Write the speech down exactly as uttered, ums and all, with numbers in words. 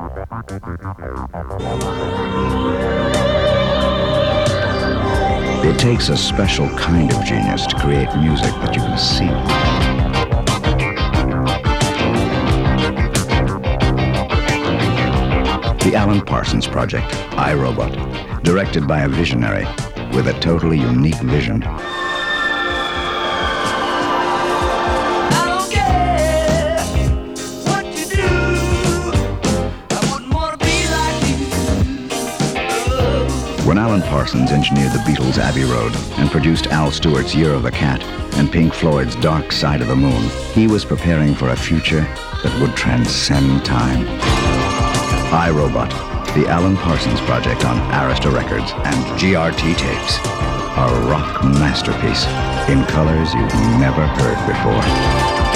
It takes a special kind of genius to create music that you can see. The Alan Parsons Project, iRobot, directed by a visionary with a totally unique vision. When Alan Parsons engineered the Beatles' Abbey Road and produced Al Stewart's Year of the Cat and Pink Floyd's Dark Side of the Moon, he was preparing for a future that would transcend time. iRobot, the Alan Parsons Project on Arista Records and G R T tapes. A rock masterpiece in colors you've never heard before.